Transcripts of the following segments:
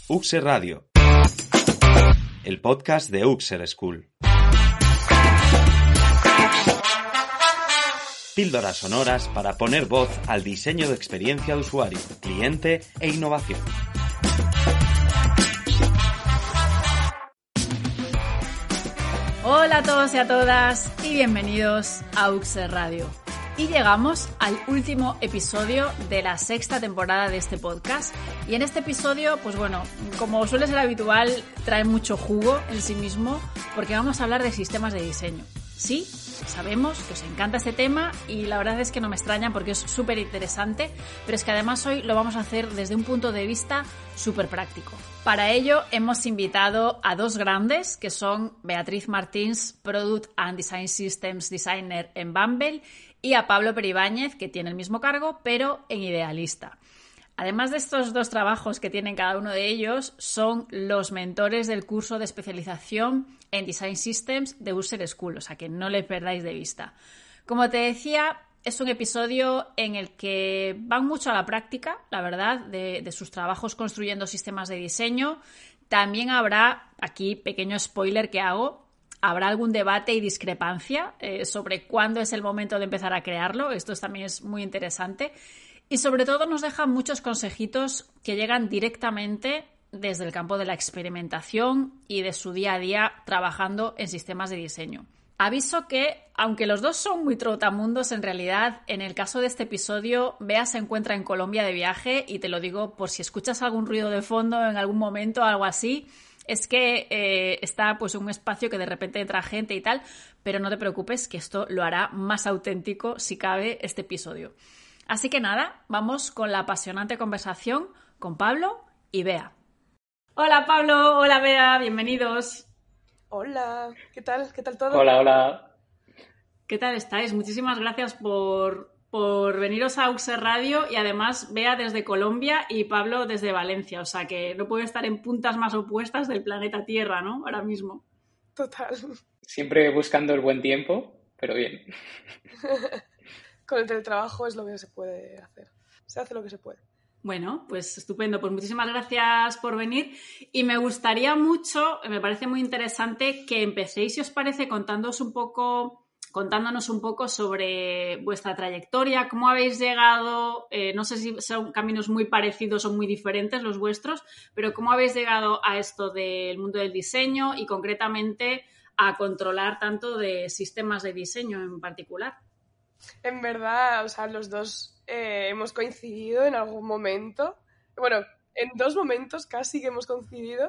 Uxer Radio, el podcast de Uxer School. Píldoras sonoras para poner voz al diseño de experiencia de usuario, cliente e innovación. Hola a todos y a todas y bienvenidos a Uxer Radio. Y llegamos al último episodio de la sexta temporada de este podcast. Y en este episodio, pues bueno, como suele ser habitual, trae mucho jugo en sí mismo porque vamos a hablar de sistemas de diseño. Sí, sabemos que os encanta este tema y la verdad es que no me extraña porque es súper interesante, pero es que además hoy lo vamos a hacer desde un punto de vista súper práctico. Para ello hemos invitado a dos grandes que son Beatriz Martins, Product and Design Systems Designer en Bumble, y a Pablo Peribáñez, que tiene el mismo cargo, pero en Idealista. Además de estos dos trabajos que tienen cada uno de ellos, son los mentores del curso de especialización en Design Systems de Uxer School, o sea que no les perdáis de vista. Como te decía, es un episodio en el que van mucho a la práctica, la verdad, de sus trabajos construyendo sistemas de diseño. También habrá, aquí pequeño spoiler que hago, habrá algún debate y discrepancia sobre cuándo es el momento de empezar a crearlo. Esto también es muy interesante. Y sobre todo nos dejan muchos consejitos que llegan directamente desde el campo de la experimentación y de su día a día trabajando en sistemas de diseño. Aviso que, aunque los dos son muy trotamundos, en realidad, en el caso de este episodio, Bea se encuentra en Colombia de viaje y te lo digo por si escuchas algún ruido de fondo en algún momento o algo así. Es que está pues en un espacio que de repente entra gente y tal, pero no te preocupes que esto lo hará más auténtico si cabe este episodio. Así que nada, vamos con la apasionante conversación con Pablo y Bea. Hola Pablo, hola Bea, bienvenidos. Hola, ¿qué tal? ¿Qué tal todo? Hola. ¿Qué tal estáis? Muchísimas gracias por veniros a Uxer Radio y además Bea desde Colombia y Pablo desde Valencia, o sea que no puede estar en puntas más opuestas del planeta Tierra, ¿no? Ahora mismo. Total. Siempre buscando el buen tiempo, pero bien. Con el teletrabajo es lo que se puede hacer. Se hace lo que se puede. Bueno, pues estupendo. Pues muchísimas gracias por venir. Y me gustaría mucho, me parece muy interesante que empecéis, si os parece, contándonos un poco sobre vuestra trayectoria, cómo habéis llegado, no sé si son caminos muy parecidos o muy diferentes los vuestros, pero cómo habéis llegado a esto del mundo del diseño y concretamente a controlar tanto de sistemas de diseño en particular. En verdad, o sea, los dos hemos coincidido en algún momento. Bueno, en dos momentos casi que hemos coincidido.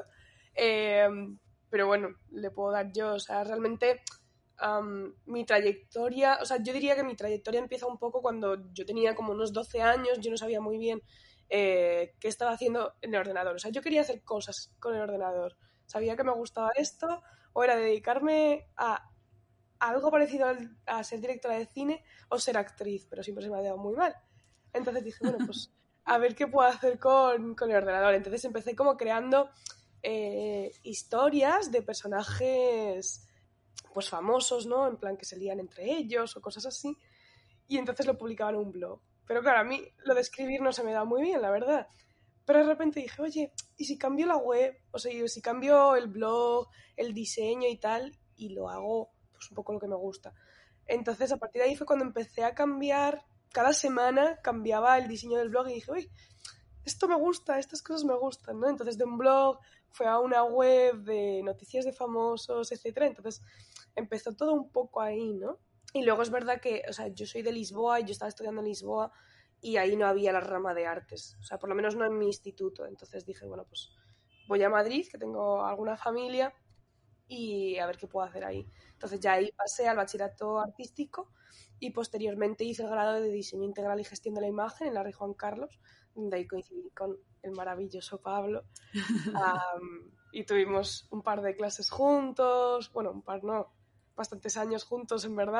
Pero bueno, le puedo dar yo. O sea, realmente mi trayectoria... O sea, yo diría que mi trayectoria empieza un poco cuando yo tenía como unos 12 años. Yo no sabía muy bien qué estaba haciendo en el ordenador. O sea, yo quería hacer cosas con el ordenador. Sabía que me gustaba esto o era dedicarme a algo parecido a ser directora de cine o ser actriz, pero siempre se me ha dado muy mal. Entonces dije, bueno, pues a ver qué puedo hacer con el ordenador. Entonces empecé como creando historias de personajes pues famosos, ¿no? En plan que se lían entre ellos o cosas así. Y entonces lo publicaba en un blog. Pero claro, a mí lo de escribir no se me da muy bien, la verdad. Pero de repente dije, oye, ¿y si cambio la web? O sea, si cambio el blog, el diseño y tal, y lo hago pues un poco lo que me gusta. Entonces, a partir de ahí fue cuando empecé a cambiar, cada semana cambiaba el diseño del blog y dije, uy, esto me gusta, estas cosas me gustan, ¿no? Entonces, de un blog fue a una web de noticias de famosos, etcétera. Entonces, empezó todo un poco ahí, ¿no? Y luego es verdad que, o sea, yo soy de Lisboa y yo estaba estudiando en Lisboa y ahí no había la rama de artes, o sea, por lo menos no en mi instituto. Entonces dije, bueno, pues voy a Madrid, que tengo alguna familia, y a ver qué puedo hacer ahí. Entonces ya ahí pasé al bachillerato artístico y posteriormente hice el grado de diseño integral y gestión de la imagen en la Rey Juan Carlos, donde ahí coincidí con el maravilloso Pablo. Y tuvimos un par de clases juntos, bueno, un par no, bastantes años juntos en verdad.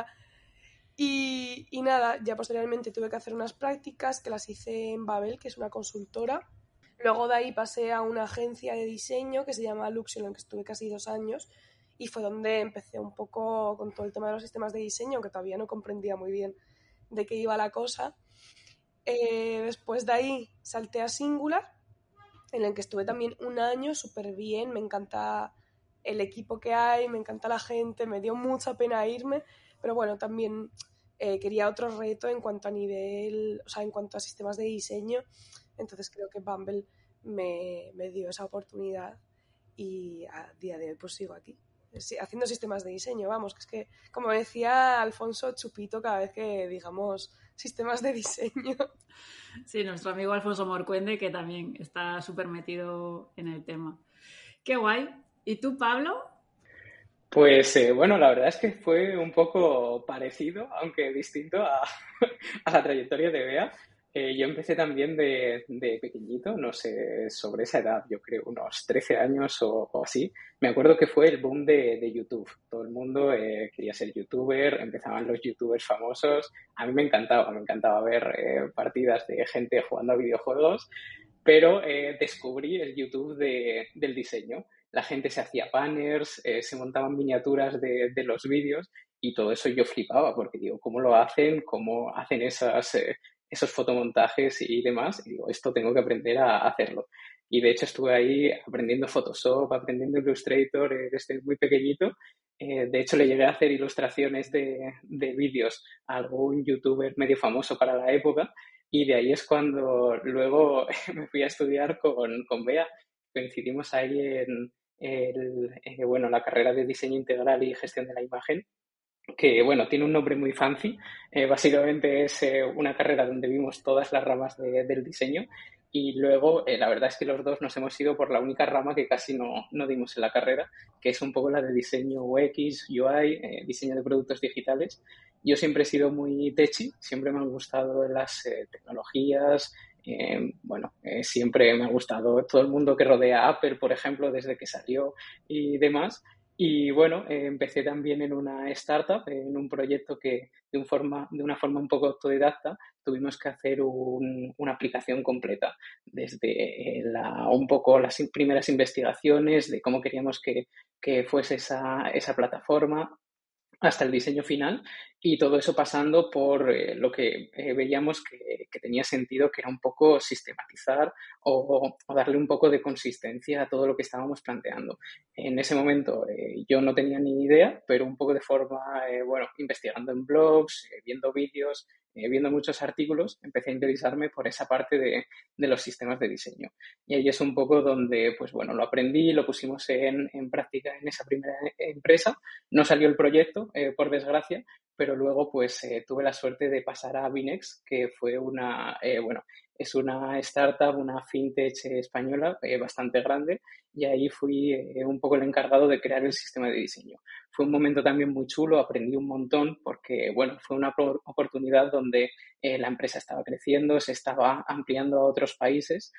Y nada, ya posteriormente tuve que hacer unas prácticas que las hice en Babel, que es una consultora. Luego de ahí pasé a una agencia de diseño que se llama Luxio, en la que estuve casi 2 años, y fue donde empecé un poco con todo el tema de los sistemas de diseño, que todavía no comprendía muy bien de qué iba la cosa. Después de ahí salté a Singular en el que estuve también un año súper bien, me encanta el equipo que hay, me encanta la gente, me dio mucha pena irme, pero bueno, también quería otro reto en cuanto a nivel, o sea, en cuanto a sistemas de diseño, entonces creo que Bumble me dio esa oportunidad y a día de hoy pues sigo aquí. Sí, haciendo sistemas de diseño, vamos, que es que, como decía Alfonso, chupito cada vez que digamos sistemas de diseño. Sí, nuestro amigo Alfonso Morcuende, que también está súper metido en el tema. ¡Qué guay! ¿Y tú, Pablo? Pues bueno, la verdad es que fue un poco parecido, aunque distinto a la trayectoria de Bea. Yo empecé también de pequeñito, no sé, sobre esa edad, yo creo, unos 13 años o así. Me acuerdo que fue el boom de YouTube. Todo el mundo quería ser youtuber, empezaban los youtubers famosos. A mí me encantaba ver partidas de gente jugando a videojuegos, pero descubrí el YouTube del diseño. La gente se hacía banners, se montaban miniaturas de los vídeos y todo eso yo flipaba porque digo, ¿cómo lo hacen? ¿Cómo hacen esos fotomontajes y demás? Y digo, esto tengo que aprender a hacerlo. Y de hecho estuve ahí aprendiendo Photoshop, aprendiendo Illustrator desde muy pequeñito. De hecho le llegué a hacer ilustraciones de vídeos a algún youtuber medio famoso para la época y de ahí es cuando luego me fui a estudiar con Bea. Coincidimos ahí bueno, la carrera de diseño integral y gestión de la imagen, que bueno, tiene un nombre muy fancy. Básicamente es una carrera donde vimos todas las ramas del diseño y luego la verdad es que los dos nos hemos ido por la única rama que casi no dimos en la carrera, que es un poco la de diseño UX, UI, diseño de productos digitales. Yo siempre he sido muy techy, siempre me han gustado las tecnologías. Bueno, siempre me ha gustado todo el mundo que rodea a Apple, por ejemplo, desde que salió y demás. Y bueno, empecé también en una startup, en un proyecto que de una forma un poco autodidacta tuvimos que hacer una aplicación completa, desde un poco las primeras investigaciones de cómo queríamos que fuese esa plataforma hasta el diseño final y todo eso pasando por lo que veíamos que tenía sentido, que era un poco sistematizar o darle un poco de consistencia a todo lo que estábamos planteando. En ese momento yo no tenía ni idea, pero un poco de forma, bueno, investigando en blogs, viendo vídeos, viendo muchos artículos, empecé a interesarme por esa parte de los sistemas de diseño. Y ahí es un poco donde, pues bueno, lo aprendí, lo pusimos en práctica en esa primera empresa. No salió el proyecto, por desgracia, pero luego pues tuve la suerte de pasar a Binex, que fue bueno, es una startup, una fintech española bastante grande y ahí fui un poco el encargado de crear el sistema de diseño. Fue un momento también muy chulo, aprendí un montón porque, bueno, fue una oportunidad donde la empresa estaba creciendo, se estaba ampliando a otros países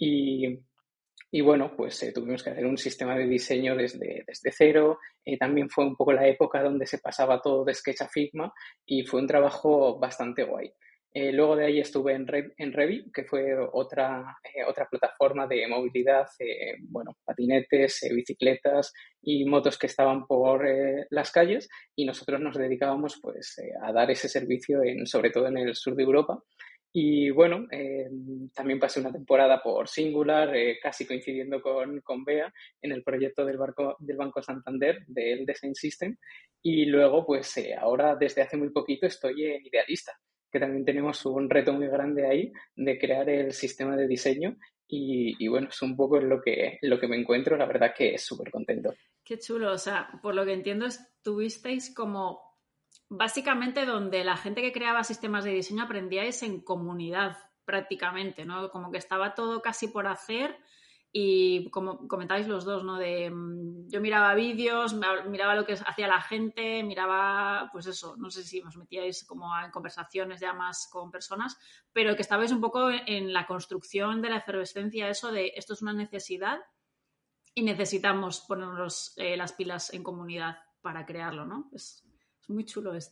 y bueno, pues tuvimos que hacer un sistema de diseño desde cero. También fue un poco la época donde se pasaba todo de Sketch a Figma y fue un trabajo bastante guay. Luego de ahí estuve en Revit, que fue otra plataforma de movilidad, bueno, patinetes, bicicletas y motos que estaban por las calles y nosotros nos dedicábamos pues a dar ese servicio sobre todo en el sur de Europa. Y bueno, también pasé una temporada por Singular, casi coincidiendo con Bea, en el proyecto del Banco Santander, del Design System. Y luego, pues ahora desde hace muy poquito estoy en Idealista, que también tenemos un reto muy grande ahí de crear el sistema de diseño. Y bueno, es un poco en lo que me encuentro, la verdad que es súper contento. Qué chulo, o sea, por lo que entiendo, estuvisteis como básicamente donde la gente que creaba sistemas de diseño aprendíais en comunidad prácticamente, ¿no? Como que estaba todo casi por hacer y como comentáis los dos, ¿no? Yo miraba vídeos, miraba lo que hacía la gente, miraba, pues eso, no sé si os metíais como en conversaciones ya más con personas, pero que estabais un poco en la construcción de la efervescencia, eso de esto es una necesidad y necesitamos ponernos las pilas en comunidad para crearlo, ¿no? Es muy chulo esto.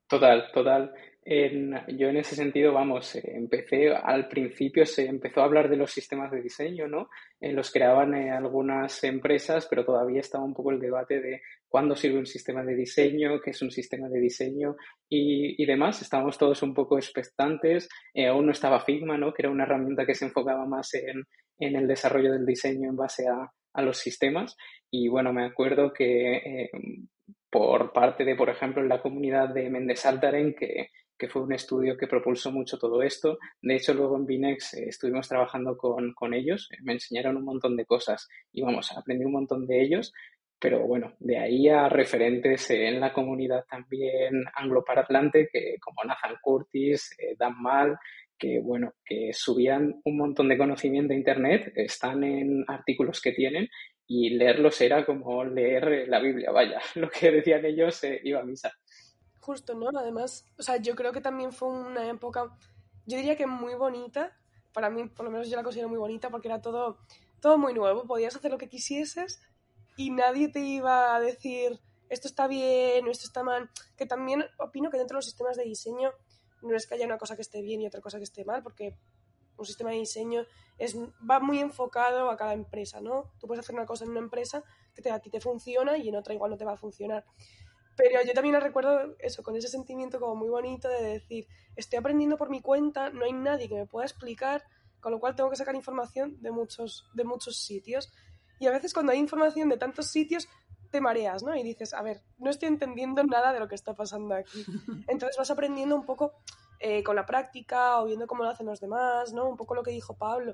Total, total. Yo en ese sentido, vamos, al principio se empezó a hablar de los sistemas de diseño, ¿no? Los creaban algunas empresas, pero todavía estaba un poco el debate de cuándo sirve un sistema de diseño, qué es un sistema de diseño y demás. Estábamos todos un poco expectantes. Aún no estaba Figma, ¿no? Que era una herramienta que se enfocaba más en el desarrollo del diseño en base a los sistemas. Y bueno, me acuerdo que por parte de, por ejemplo, en la comunidad de Mendes Altaren, que fue un estudio que propulsó mucho todo esto. De hecho, luego en Binex estuvimos trabajando con ellos, me enseñaron un montón de cosas y vamos, aprendí un montón de ellos, pero bueno, de ahí a referentes en la comunidad también angloparlante, que como Nathan Curtis, Dan Mal, que bueno, que subían un montón de conocimiento a internet, están en artículos que tienen y leerlos era como leer la Biblia, vaya, lo que decían ellos iba a misa. Justo, ¿no? Además, o sea, yo creo que también fue una época, yo diría que muy bonita, para mí, por lo menos yo la considero muy bonita, porque era todo muy nuevo, podías hacer lo que quisieses y nadie te iba a decir esto está bien o esto está mal, que también opino que dentro de los sistemas de diseño no es que haya una cosa que esté bien y otra cosa que esté mal, porque un sistema de diseño va muy enfocado a cada empresa, ¿no? Tú puedes hacer una cosa en una empresa que a ti te funciona y en otra igual no te va a funcionar. Pero yo también recuerdo eso, con ese sentimiento como muy bonito de decir, estoy aprendiendo por mi cuenta, no hay nadie que me pueda explicar, con lo cual tengo que sacar información de muchos sitios. Y a veces cuando hay información de tantos sitios, te mareas, ¿no? Y dices, a ver, no estoy entendiendo nada de lo que está pasando aquí. Entonces vas aprendiendo un poco con la práctica o viendo cómo lo hacen los demás, ¿no? Un poco lo que dijo Pablo.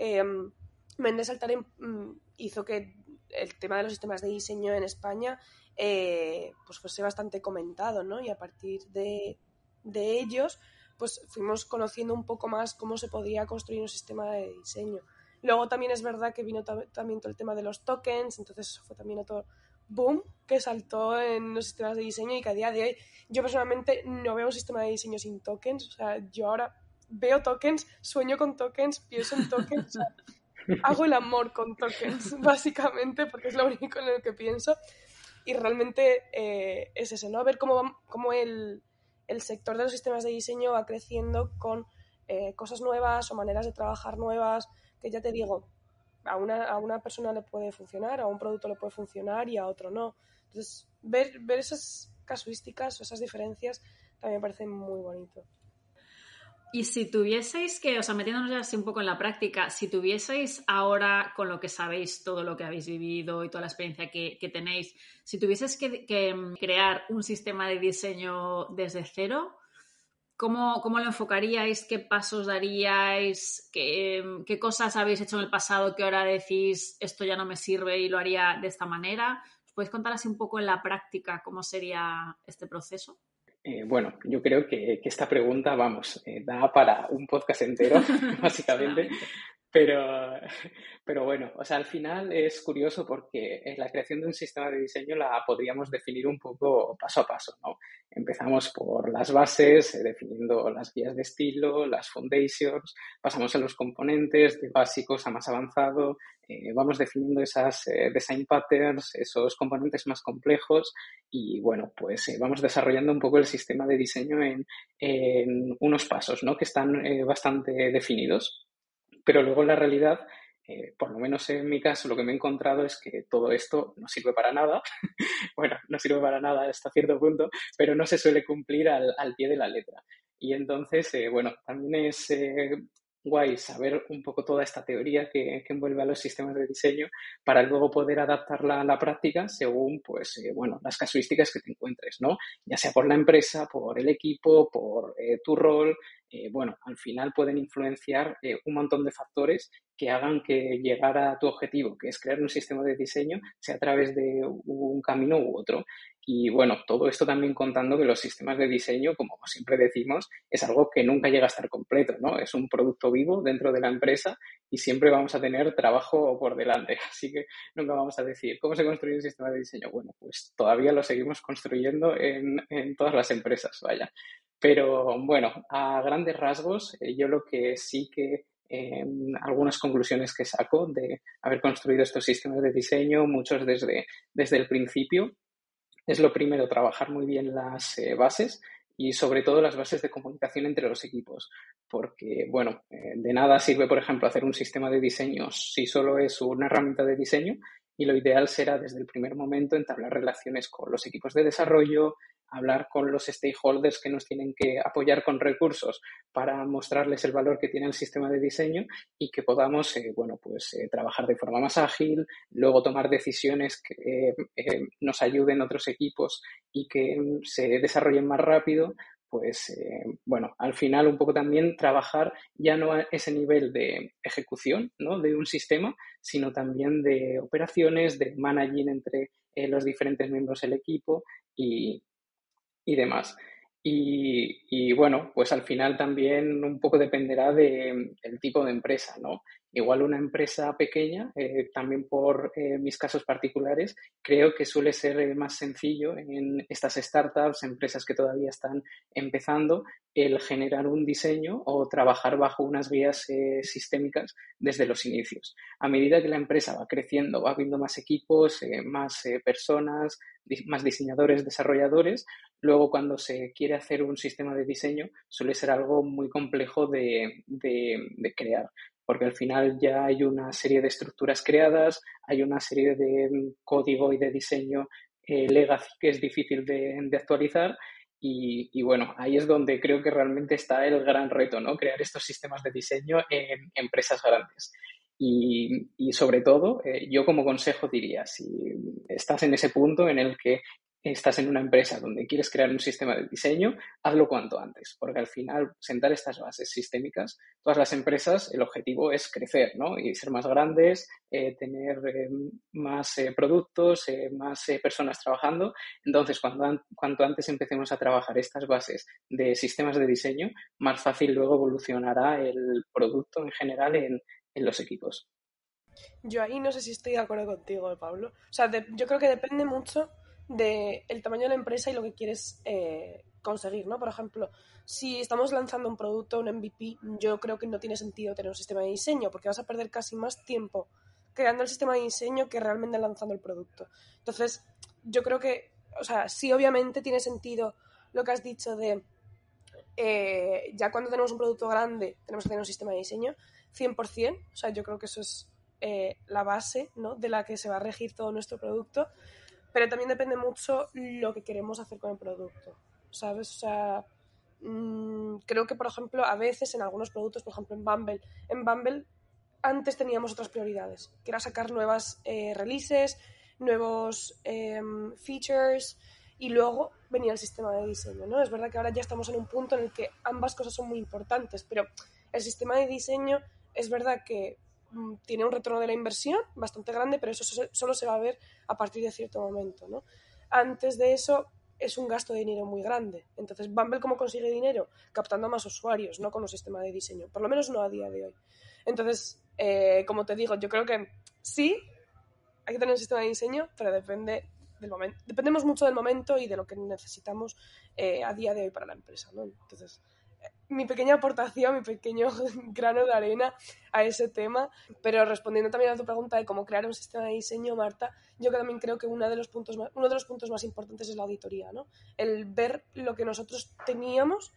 Mendes Altaren hizo que el tema de los sistemas de diseño en España pues fuese bastante comentado, ¿no? Y a partir de ellos pues fuimos conociendo un poco más cómo se podía construir un sistema de diseño. Luego también es verdad que vino también todo el tema de los tokens, entonces eso fue también otro boom que saltó en los sistemas de diseño y que a día de hoy yo personalmente no veo un sistema de diseño sin tokens. O sea, yo ahora veo tokens, sueño con tokens, pienso en tokens, o sea, hago el amor con tokens básicamente porque es lo único en lo que pienso. Y realmente es eso, ¿no? Ver cómo el sector de los sistemas de diseño va creciendo con cosas nuevas o maneras de trabajar nuevas, que ya te digo, a una persona le puede funcionar, a un producto le puede funcionar y a otro no. Entonces, ver esas casuísticas o esas diferencias también me parece muy bonito. Y si tuvieseis que, o sea, metiéndonos ya así un poco en la práctica, si tuvieseis ahora, con lo que sabéis, todo lo que habéis vivido y toda la experiencia que tenéis, si tuvieseis que crear un sistema de diseño desde cero, ¿cómo lo enfocaríais? ¿Qué pasos daríais? ¿Qué cosas habéis hecho en el pasado que ahora decís esto ya no me sirve y lo haría de esta manera? ¿Os podéis contar así un poco en la práctica cómo sería este proceso? Bueno, yo creo que esta pregunta, vamos, da para un podcast entero, básicamente. Pero bueno, o sea, al final es curioso porque la creación de un sistema de diseño la podríamos definir un poco paso a paso, ¿no? Empezamos por las bases, definiendo las guías de estilo, las foundations, pasamos a los componentes, de básicos a más avanzado, vamos definiendo esas design patterns, esos componentes más complejos y bueno, pues vamos desarrollando un poco el sistema de diseño en unos pasos, ¿no? Que están bastante definidos. Pero luego en la realidad, por lo menos en mi caso, lo que me he encontrado es que todo esto no sirve para nada. Bueno, no sirve para nada hasta cierto punto, pero no se suele cumplir al pie de la letra. Y entonces, bueno, también es guay saber un poco toda esta teoría que envuelve a los sistemas de diseño para luego poder adaptarla a la práctica según, pues, bueno, las casuísticas que te encuentres, ¿no? Ya sea por la empresa, por el equipo, por tu rol. Bueno, al final pueden influenciar un montón de factores que hagan que llegar a tu objetivo, que es crear un sistema de diseño, sea a través de un camino u otro. Y bueno, todo esto también contando que los sistemas de diseño, como siempre decimos, es algo que nunca llega a estar completo, ¿no? Es un producto vivo dentro de la empresa y siempre vamos a tener trabajo por delante. Así que nunca vamos a decir, ¿cómo se construye un sistema de diseño? Bueno, pues todavía lo seguimos construyendo en todas las empresas, vaya. Pero bueno, a grandes rasgos, yo lo que sí que algunas conclusiones que saco de haber construido estos sistemas de diseño, muchos desde el principio, es lo primero, trabajar muy bien las bases y sobre todo las bases de comunicación entre los equipos, porque, bueno, de nada sirve, por ejemplo, hacer un sistema de diseño si solo es una herramienta de diseño, y lo ideal será desde el primer momento entablar relaciones con los equipos de desarrollo, hablar con los stakeholders que nos tienen que apoyar con recursos para mostrarles el valor que tiene el sistema de diseño y que podamos, trabajar de forma más ágil, luego tomar decisiones que nos ayuden otros equipos y que se desarrollen más rápido. Al final un poco también trabajar ya no a ese nivel de ejecución, ¿no?, de un sistema, sino también de operaciones, de managing entre los diferentes miembros del equipo y demás. Y bueno, pues al final también un poco dependerá del tipo de empresa, ¿no? Igual una empresa pequeña, también por mis casos particulares, creo que suele ser más sencillo en estas startups, empresas que todavía están empezando, el generar un diseño o trabajar bajo unas guías sistémicas desde los inicios. A medida que la empresa va creciendo, va habiendo más equipos, más personas, más diseñadores, desarrolladores. Luego, cuando se quiere hacer un sistema de diseño, suele ser algo muy complejo de crear, porque al final ya hay una serie de estructuras creadas, hay una serie de código y de diseño legacy que es difícil de actualizar. Y bueno, ahí es donde creo que realmente está el gran reto, ¿no? Crear estos sistemas de diseño en empresas grandes. Y sobre todo, yo como consejo diría, si estás en ese punto en el que estás en una empresa donde quieres crear un sistema de diseño, hazlo cuanto antes, porque al final sentar estas bases sistémicas, todas las empresas, el objetivo es crecer, ¿no? Y ser más grandes, tener más productos, más personas trabajando. Entonces, cuanto antes empecemos a trabajar estas bases de sistemas de diseño, más fácil luego evolucionará el producto en general en los equipos. Yo ahí no sé si estoy de acuerdo contigo, Pablo. O sea, yo creo que depende mucho del tamaño de la empresa y lo que quieres conseguir, ¿no? Por ejemplo, si estamos lanzando un producto, un MVP, yo creo que no tiene sentido tener un sistema de diseño porque vas a perder casi más tiempo creando el sistema de diseño que realmente lanzando el producto. Entonces, yo creo que, o sea, sí obviamente tiene sentido lo que has dicho de ya cuando tenemos un producto grande tenemos que tener un sistema de diseño 100%, o sea, yo creo que eso es la base, ¿no?, de la que se va a regir todo nuestro producto, pero también depende mucho lo que queremos hacer con el producto, ¿sabes? O sea, creo que, por ejemplo, a veces en algunos productos, por ejemplo en Bumble antes teníamos otras prioridades, que era sacar nuevas releases, nuevos features, y luego venía el sistema de diseño, ¿no? Es verdad que ahora ya estamos en un punto en el que ambas cosas son muy importantes, pero el sistema de diseño es verdad que tiene un retorno de la inversión bastante grande, pero eso solo se va a ver a partir de cierto momento, ¿no? Antes de eso es un gasto de dinero muy grande. Entonces, Bumble, ¿cómo consigue dinero? Captando a más usuarios, no con un sistema de diseño. Por lo menos no a día de hoy. Entonces, como te digo, yo creo que sí, hay que tener un sistema de diseño, pero depende del momento. Dependemos mucho del momento y de lo que necesitamos a día de hoy para la empresa, ¿no? Entonces, mi pequeña aportación, mi pequeño grano de arena a ese tema. Pero respondiendo también a tu pregunta de cómo crear un sistema de diseño, Marta, yo también creo que uno de los puntos más importantes es la auditoría, ¿no? El ver lo que nosotros teníamos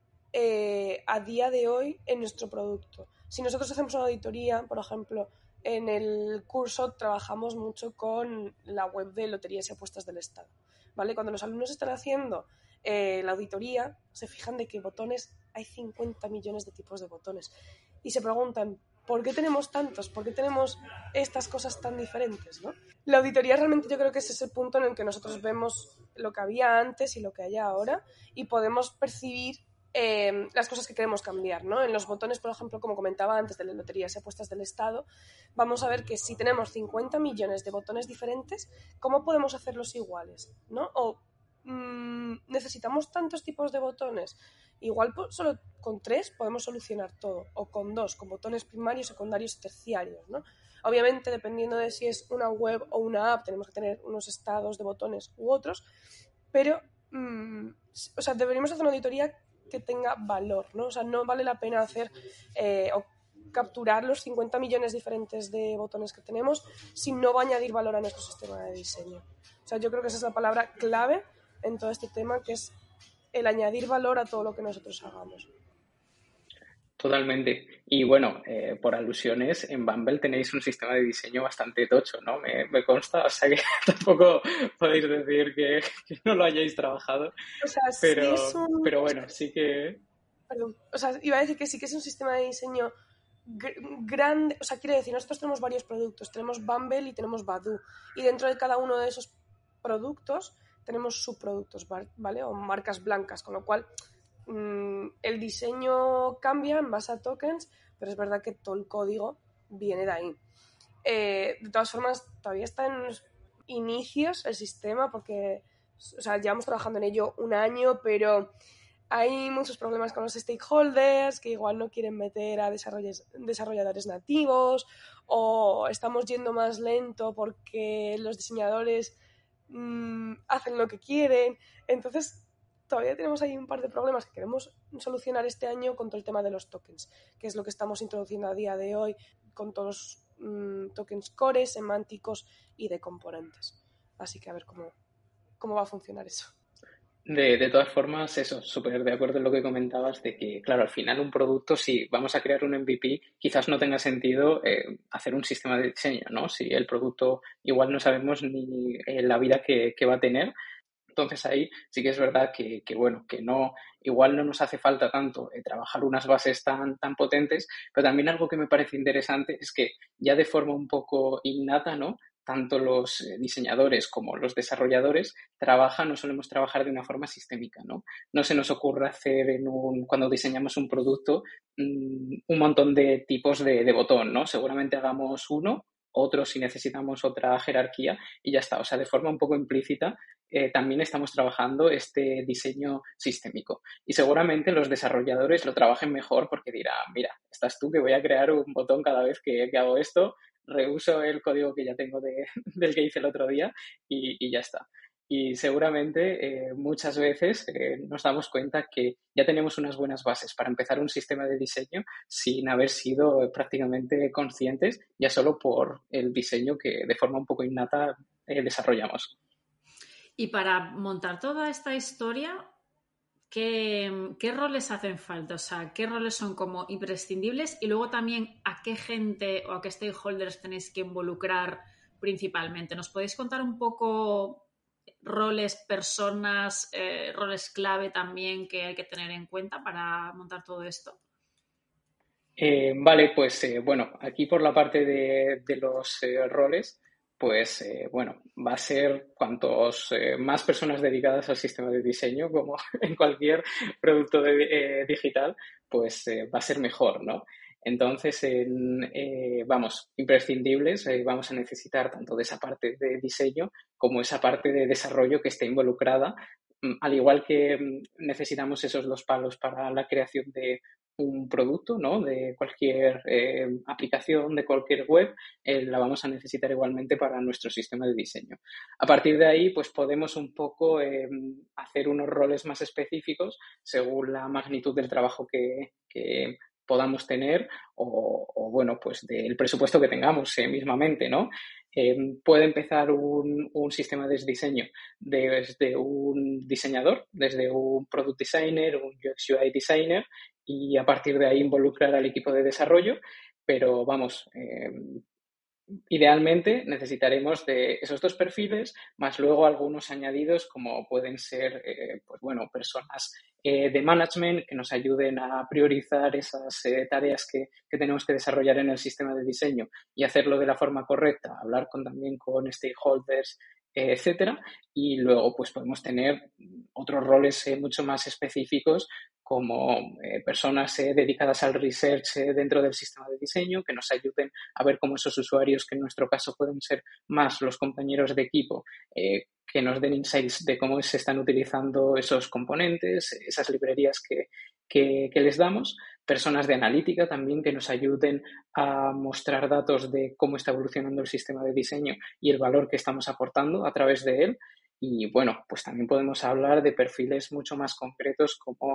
a día de hoy en nuestro producto. Si nosotros hacemos una auditoría, por ejemplo, en el curso trabajamos mucho con la web de Loterías y Apuestas del Estado, ¿vale? Cuando los alumnos están haciendo la auditoría, se fijan de que botones, hay 50 millones de tipos de botones y se preguntan, ¿por qué tenemos tantos? ¿Por qué tenemos estas cosas tan diferentes, ¿no? La auditoría realmente yo creo que es ese punto en el que nosotros vemos lo que había antes y lo que hay ahora y podemos percibir las cosas que queremos cambiar, ¿no? En los botones, por ejemplo, como comentaba antes, de las Loterías y Apuestas del Estado, vamos a ver que si tenemos 50 millones de botones diferentes, ¿cómo podemos hacerlos iguales, ¿no? O necesitamos tantos tipos de botones. Igual solo con 3 podemos solucionar todo, o con 2, con botones primarios, secundarios y terciarios, ¿no? Obviamente, dependiendo de si es una web o una app, tenemos que tener unos estados de botones u otros, pero o sea, deberíamos hacer una auditoría que tenga valor, ¿no? O sea, no vale la pena hacer o capturar los 50 millones diferentes de botones que tenemos si no va a añadir valor a nuestro sistema de diseño. O sea, yo creo que esa es la palabra clave en todo este tema, que es el añadir valor a todo lo que nosotros hagamos. Totalmente. Y bueno, por alusiones, en Bumble tenéis un sistema de diseño bastante tocho, ¿no? Me consta, o sea que tampoco podéis decir que no lo hayáis trabajado, O sea, sí es un... pero bueno, sí que... Perdón. O sea, iba a decir que sí que es un sistema de diseño grande. O sea, quiero decir, nosotros tenemos varios productos. Tenemos Bumble y tenemos Badoo. Y dentro de cada uno de esos productos tenemos subproductos, ¿vale? O marcas blancas, con lo cual el diseño cambia en base a tokens, pero es verdad que todo el código viene de ahí. De todas formas, todavía está en los inicios el sistema porque, o sea, llevamos trabajando en ello un año, pero hay muchos problemas con los stakeholders que igual no quieren meter a desarrolladores nativos, o estamos yendo más lento porque los diseñadores hacen lo que quieren. Entonces, todavía tenemos ahí un par de problemas que queremos solucionar este año con todo el tema de los tokens, que es lo que estamos introduciendo a día de hoy con todos los tokens core, semánticos y de componentes. Así que a ver cómo va a funcionar eso. De todas formas, eso, súper de acuerdo en lo que comentabas de que, claro, al final un producto, si vamos a crear un MVP, quizás no tenga sentido hacer un sistema de diseño, ¿no? Si el producto igual no sabemos ni la vida que va a tener. Entonces ahí sí que es verdad que bueno, que no, igual no nos hace falta tanto trabajar unas bases tan potentes, pero también algo que me parece interesante es que ya de forma un poco innata, ¿no? Tanto los diseñadores como los desarrolladores no solemos trabajar de una forma sistémica, ¿no? No se nos ocurre hacer cuando diseñamos un producto un montón de tipos de botón, ¿no? Seguramente hagamos uno, otro si necesitamos otra jerarquía y ya está. O sea, de forma un poco implícita también estamos trabajando este diseño sistémico. Y seguramente los desarrolladores lo trabajen mejor porque dirán, mira, estás tú que voy a crear un botón cada vez que hago esto, reuso el código que ya tengo del que hice el otro día y ya está. Y seguramente muchas veces nos damos cuenta que ya tenemos unas buenas bases para empezar un sistema de diseño sin haber sido prácticamente conscientes, ya solo por el diseño que de forma un poco innata desarrollamos. Y para montar toda esta historia, ¿qué roles hacen falta? O sea, ¿qué roles son como imprescindibles? Y luego también, ¿a qué gente o a qué stakeholders tenéis que involucrar principalmente? ¿Nos podéis contar un poco roles, personas, roles clave también que hay que tener en cuenta para montar todo esto? Vale, pues bueno, aquí por la parte de los roles, pues bueno, va a ser cuantos más personas dedicadas al sistema de diseño, como en cualquier producto digital, pues va a ser mejor, ¿no? Entonces, vamos, imprescindibles, vamos a necesitar tanto de esa parte de diseño como esa parte de desarrollo que esté involucrada, al igual que necesitamos esos dos palos para la creación de un producto, ¿no? De cualquier aplicación, de cualquier web, la vamos a necesitar igualmente para nuestro sistema de diseño. A partir de ahí, pues podemos un poco hacer unos roles más específicos según la magnitud del trabajo que podamos tener o bueno, pues del presupuesto que tengamos mismamente, ¿no? Puede empezar un sistema de diseño desde un diseñador, desde un product designer, un UX UI designer, y a partir de ahí involucrar al equipo de desarrollo, pero vamos, idealmente necesitaremos de esos dos perfiles, más luego algunos añadidos como pueden ser, pues bueno, personas de management que nos ayuden a priorizar esas tareas que tenemos que desarrollar en el sistema de diseño y hacerlo de la forma correcta, hablar también con stakeholders, etcétera, y luego pues podemos tener otros roles mucho más específicos como personas dedicadas al research dentro del sistema de diseño que nos ayuden a ver cómo esos usuarios, que en nuestro caso pueden ser más los compañeros de equipo, que nos den insights de cómo se están utilizando esos componentes, esas librerías que les damos, personas de analítica también que nos ayuden a mostrar datos de cómo está evolucionando el sistema de diseño y el valor que estamos aportando a través de él. Y bueno, pues también podemos hablar de perfiles mucho más concretos como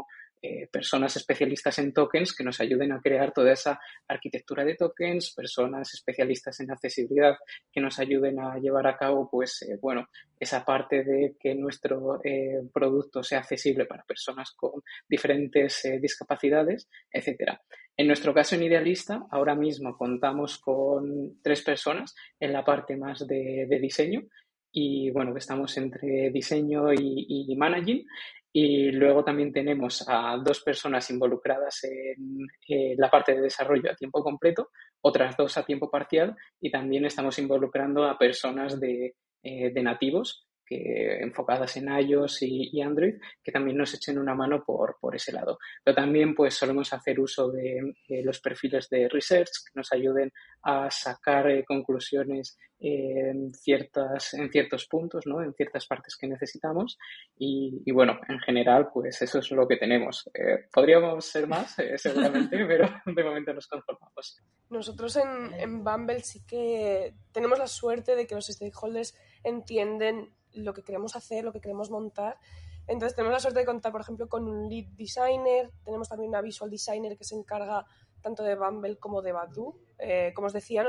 personas especialistas en tokens que nos ayuden a crear toda esa arquitectura de tokens, personas especialistas en accesibilidad que nos ayuden a llevar a cabo, pues, esa parte de que nuestro producto sea accesible para personas con diferentes discapacidades, etcétera. En nuestro caso en Idealista, ahora mismo contamos con 3 personas en la parte más de diseño y, que estamos entre diseño y managing. Y luego también tenemos a 2 personas involucradas en la parte de desarrollo a tiempo completo, otras 2 a tiempo parcial, y también estamos involucrando a personas de nativos enfocadas en iOS y Android, que también nos echen una mano por ese lado. Pero también pues solemos hacer uso de los perfiles de research que nos ayuden a sacar conclusiones en ciertos puntos, ¿no? En ciertas partes que necesitamos y bueno, en general pues eso es lo que tenemos. Podríamos ser más, seguramente, pero de momento nos conformamos. Nosotros en Bumble sí que tenemos la suerte de que los stakeholders entienden lo que queremos hacer, lo que queremos montar. Entonces tenemos la suerte de contar, por ejemplo, con un lead designer, tenemos también una visual designer que se encarga tanto de Bumble como de Badoo. Como os decía,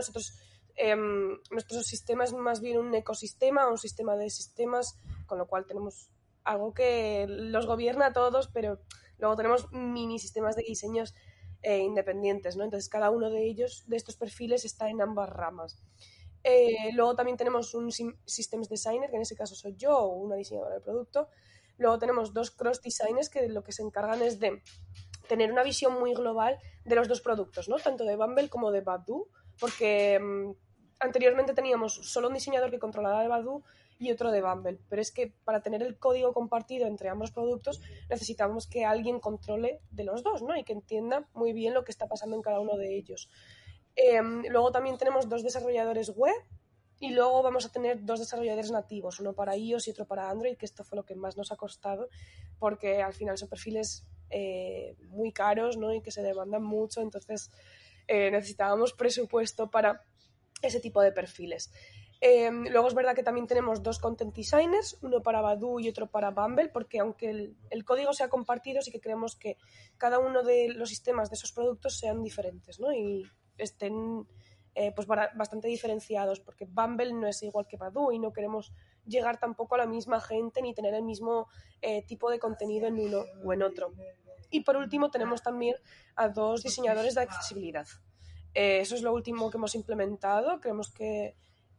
nuestro sistema es más bien un ecosistema, un sistema de sistemas, con lo cual tenemos algo que los gobierna a todos, pero luego tenemos mini sistemas de diseños independientes, ¿no? Entonces cada uno de ellos, de estos perfiles, está en ambas ramas. Luego también tenemos un Systems Designer, que en ese caso soy yo, o una diseñadora de producto. Luego tenemos 2 Cross Designers que lo que se encargan es de tener una visión muy global de los 2 productos, ¿no? Tanto de Bumble como de Badoo, porque anteriormente teníamos solo un diseñador que controlaba de Badoo y otro de Bumble, pero es que para tener el código compartido entre ambos productos necesitamos que alguien controle de los 2, ¿no? Y que entienda muy bien lo que está pasando en cada uno de ellos. Luego también tenemos 2 desarrolladores web y luego vamos a tener 2 desarrolladores nativos, uno para iOS y otro para Android, que esto fue lo que más nos ha costado porque al final son perfiles muy caros, ¿no? Y que se demandan mucho, entonces necesitábamos presupuesto para ese tipo de perfiles. Luego es verdad que también tenemos 2 content designers, uno para Badoo y otro para Bumble, porque aunque el código sea compartido, sí que queremos que cada uno de los sistemas de esos productos sean diferentes, ¿no? Y estén pues bastante diferenciados, porque Bumble no es igual que Badoo y no queremos llegar tampoco a la misma gente ni tener el mismo tipo de contenido en uno o en otro. Y por último tenemos también a 2 diseñadores de accesibilidad. Eso es lo último que hemos implementado. Creemos que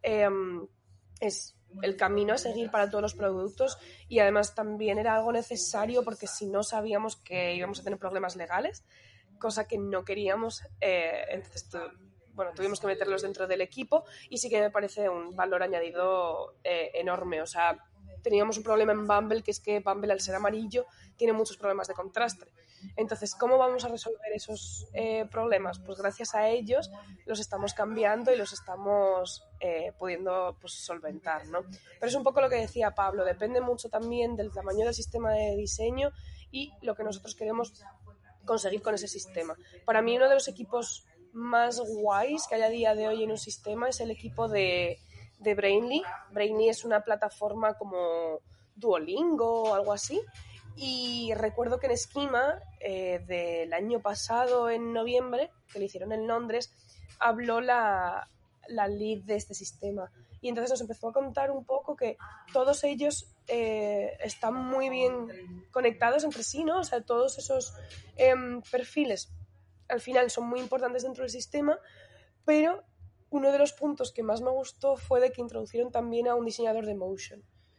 es el camino a seguir para todos los productos y además también era algo necesario porque si no sabíamos que íbamos a tener problemas legales, cosa que no queríamos, entonces tuvimos que meterlos dentro del equipo y sí que me parece un valor añadido enorme. O sea, teníamos un problema en Bumble, que es que Bumble, al ser amarillo, tiene muchos problemas de contraste. Entonces, ¿cómo vamos a resolver esos problemas? Pues gracias a ellos los estamos cambiando y los estamos pudiendo pues, solventar, ¿no? Pero es un poco lo que decía Pablo, depende mucho también del tamaño del sistema de diseño y lo que nosotros queremos conseguir con ese sistema. Para mí uno de los equipos más guays que hay a día de hoy en un sistema es el equipo de Brainly. Brainly es una plataforma como Duolingo o algo así. Y recuerdo que en Esquima del año pasado, en noviembre, que lo hicieron en Londres, habló la lead de este sistema. Y entonces nos empezó a contar un poco que todos ellos están muy bien conectados entre sí, ¿no? O sea, todos esos perfiles al final son muy importantes dentro del sistema, pero uno de los puntos que más me gustó fue de que introducieron también a un diseñador de motion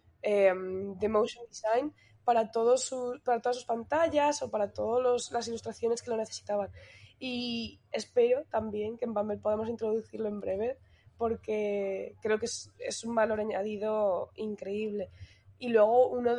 design, para todas sus pantallas o para todas las ilustraciones que lo necesitaban. Y espero también que en Bumble podamos introducirlo en breve porque creo que es un valor añadido increíble. Y luego uno de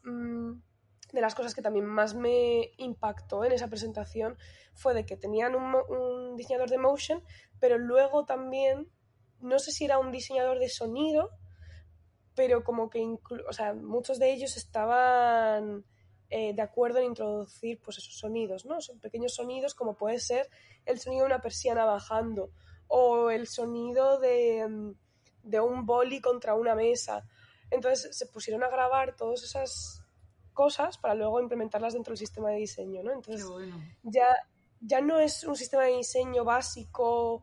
las cosas que también más me impactó en esa presentación fue de que tenían un diseñador de motion, pero luego también, no sé si era un diseñador de sonido, pero como que muchos de ellos estaban de acuerdo en introducir pues esos sonidos, ¿no? Son pequeños sonidos como puede ser el sonido de una persiana bajando o el sonido de un boli contra una mesa. Entonces se pusieron a grabar todas esas cosas para luego implementarlas dentro del sistema de diseño, ¿no? Entonces, Qué bueno. ya no es un sistema de diseño básico,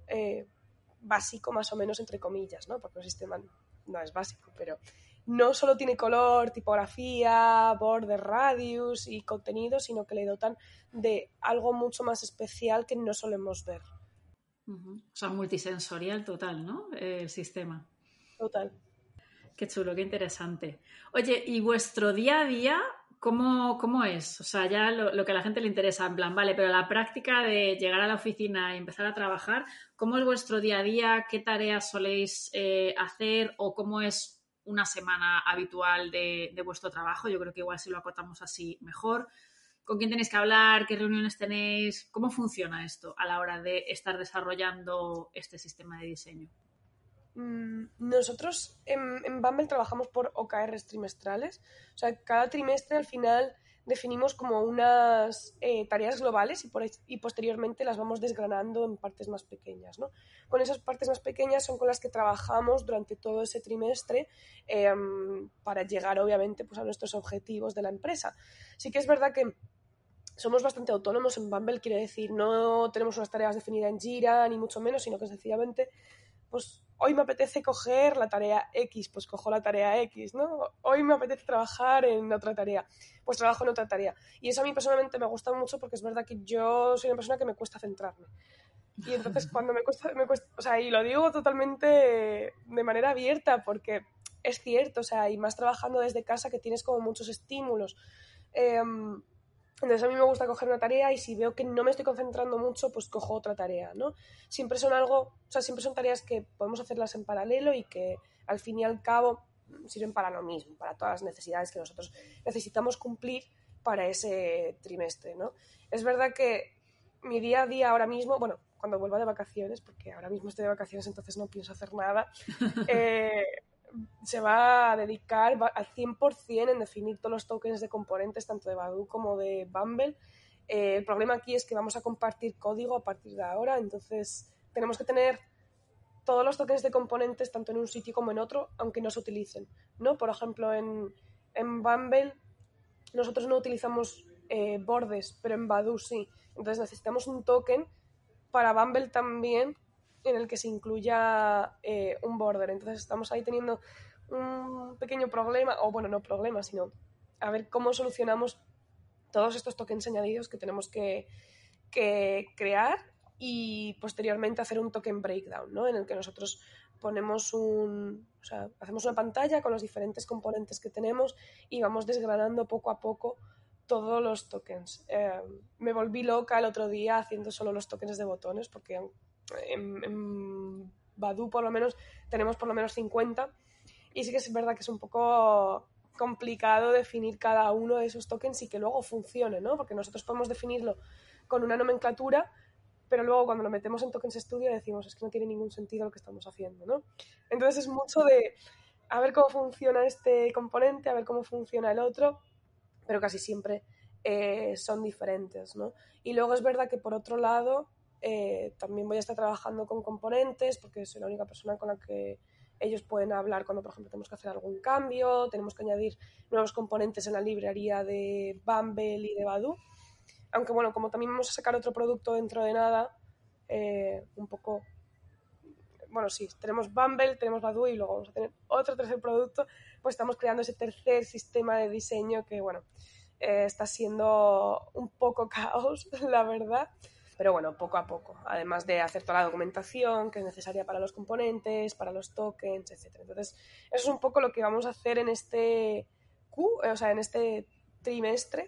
básico más o menos entre comillas, ¿no? Porque el sistema no es básico, pero no solo tiene color, tipografía, border, radius y contenido, sino que le dotan de algo mucho más especial que no solemos ver. Uh-huh. O sea, multisensorial total, ¿no? El sistema. Total. Qué chulo, qué interesante. Oye, ¿y vuestro día a día cómo es? O sea, ya lo que a la gente le interesa, en plan, vale, pero la práctica de llegar a la oficina y empezar a trabajar, ¿cómo es vuestro día a día? ¿Qué tareas soléis hacer? ¿O cómo es una semana habitual de vuestro trabajo? Yo creo que igual si lo acotamos así mejor. ¿Con quién tenéis que hablar? ¿Qué reuniones tenéis? ¿Cómo funciona esto a la hora de estar desarrollando este sistema de diseño? Nosotros en Bumble trabajamos por OKRs trimestrales. O sea, cada trimestre al final definimos como unas tareas globales y posteriormente las vamos desgranando en partes más pequeñas, ¿no? Con esas partes más pequeñas son con las que trabajamos durante todo ese trimestre para llegar obviamente pues, a nuestros objetivos de la empresa. Sí que es verdad que somos bastante autónomos en Bumble, quiere decir, no tenemos unas tareas definidas en Jira ni mucho menos, sino que sencillamente pues hoy me apetece coger la tarea X, pues cojo la tarea X, ¿no? Hoy me apetece trabajar en otra tarea, pues trabajo en otra tarea. Y eso a mí personalmente me gusta mucho porque es verdad que yo soy una persona que me cuesta centrarme. Y entonces cuando me cuesta, o sea, y lo digo totalmente de manera abierta porque es cierto, o sea, y más trabajando desde casa que tienes como muchos estímulos. Entonces a mí me gusta coger una tarea y si veo que no me estoy concentrando mucho, pues cojo otra tarea, ¿no? Siempre son tareas que podemos hacerlas en paralelo y que al fin y al cabo sirven para lo mismo, para todas las necesidades que nosotros necesitamos cumplir para ese trimestre, ¿no? Es verdad que mi día a día ahora mismo, bueno, cuando vuelva de vacaciones, porque ahora mismo estoy de vacaciones, entonces no pienso hacer nada, se va a dedicar al 100% en definir todos los tokens de componentes, tanto de Badoo como de Bumble. El problema aquí es que vamos a compartir código a partir de ahora, entonces tenemos que tener todos los tokens de componentes tanto en un sitio como en otro, aunque no se utilicen, ¿no? Por ejemplo, en Bumble nosotros no utilizamos bordes, pero en Badoo sí. Entonces necesitamos un token para Bumble también en el que se incluya un border. Entonces estamos ahí teniendo un pequeño problema, o bueno, no problema, sino a ver cómo solucionamos todos estos tokens añadidos que tenemos que crear y posteriormente hacer un token breakdown, ¿no? En el que nosotros ponemos hacemos una pantalla con los diferentes componentes que tenemos y vamos desgranando poco a poco todos los tokens. Me volví loca el otro día haciendo solo los tokens de botones porque en Badoo por lo menos tenemos por lo menos 50 y sí que es verdad que es un poco complicado definir cada uno de esos tokens y que luego funcione, ¿no? Porque nosotros podemos definirlo con una nomenclatura, pero luego cuando lo metemos en Tokens Studio decimos es que no tiene ningún sentido lo que estamos haciendo, ¿no? Entonces es mucho de a ver cómo funciona este componente, a ver cómo funciona el otro, pero casi siempre son diferentes, ¿no? Y luego es verdad que por otro lado también voy a estar trabajando con componentes porque soy la única persona con la que ellos pueden hablar cuando, por ejemplo, tenemos que hacer algún cambio, tenemos que añadir nuevos componentes en la librería de Bumble y de Badoo. Aunque bueno, como también vamos a sacar otro producto dentro de nada, un poco... Bueno, sí, tenemos Bumble, tenemos Badoo y luego vamos a tener otro tercer producto, pues estamos creando ese tercer sistema de diseño que, bueno, está siendo un poco caos, la verdad. Pero bueno, poco a poco, además de hacer toda la documentación que es necesaria para los componentes, para los tokens, etc. Entonces, eso es un poco lo que vamos a hacer en este en este trimestre.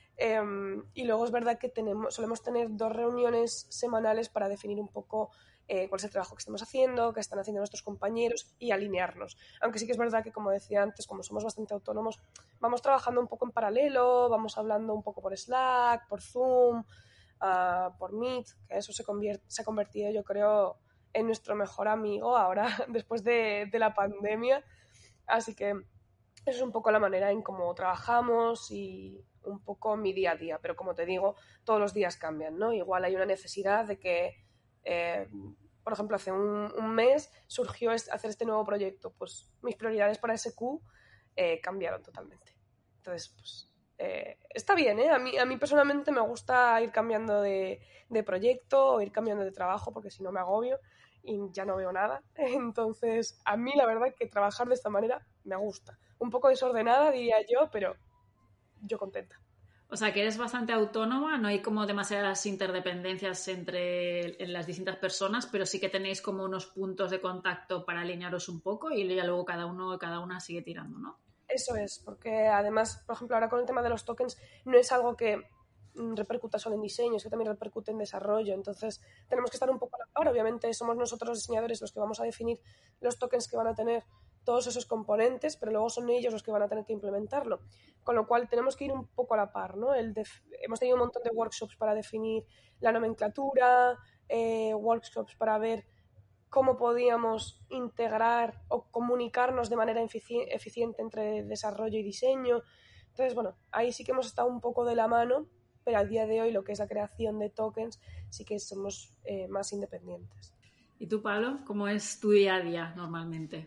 Y luego es verdad que solemos tener 2 reuniones semanales para definir un poco cuál es el trabajo que estamos haciendo, qué están haciendo nuestros compañeros y alinearnos. Aunque sí que es verdad que, como decía antes, como somos bastante autónomos, vamos trabajando un poco en paralelo, vamos hablando un poco por Slack, por Zoom, por Meet, que eso se ha convertido, yo creo, en nuestro mejor amigo ahora, después de la pandemia. Así que eso es un poco la manera en cómo trabajamos y un poco mi día a día. Pero como te digo, todos los días cambian, ¿no? Igual hay una necesidad de que, por ejemplo, hace un mes surgió hacer este nuevo proyecto. Pues mis prioridades para SQ cambiaron totalmente. Entonces, pues está bien, ¿eh? A mí personalmente me gusta ir cambiando de proyecto o ir cambiando de trabajo porque si no me agobio y ya no veo nada. Entonces, a mí la verdad que trabajar de esta manera me gusta. Un poco desordenada, diría yo, pero yo contenta. O sea, que eres bastante autónoma, no hay como demasiadas interdependencias entre las distintas personas, pero sí que tenéis como unos puntos de contacto para alinearos un poco y ya luego cada una sigue tirando, ¿no? Eso es, porque además, por ejemplo, ahora con el tema de los tokens no es algo que repercuta solo en diseño, es que también repercute en desarrollo. Entonces, tenemos que estar un poco a la par. Obviamente, somos nosotros los diseñadores los que vamos a definir los tokens que van a tener todos esos componentes, pero luego son ellos los que van a tener que implementarlo. Con lo cual, tenemos que ir un poco a la par, ¿no? Hemos tenido un montón de workshops para definir la nomenclatura, workshops para ver cómo podíamos integrar o comunicarnos de manera eficiente entre desarrollo y diseño. Entonces, bueno, ahí sí que hemos estado un poco de la mano, pero al día de hoy lo que es la creación de tokens sí que somos más independientes. ¿Y tú, Pablo, cómo es tu día a día normalmente?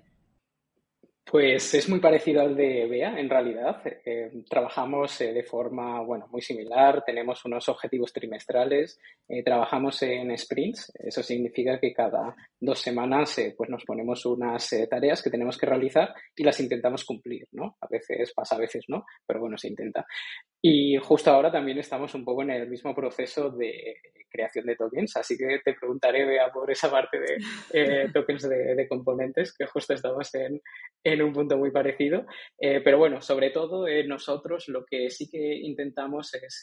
Pues es muy parecido al de Bea, en realidad. Trabajamos de forma, bueno, muy similar. Tenemos unos objetivos trimestrales. Trabajamos en sprints. Eso significa que cada 2 semanas pues nos ponemos unas tareas que tenemos que realizar y las intentamos cumplir, ¿no? A veces pasa, a veces no, pero bueno, se intenta. Y justo ahora también estamos un poco en el mismo proceso de creación de tokens, así que te preguntaré, Bea, por esa parte de tokens de componentes, que justo estamos en un punto muy parecido. Pero bueno, sobre todo nosotros lo que sí que intentamos es,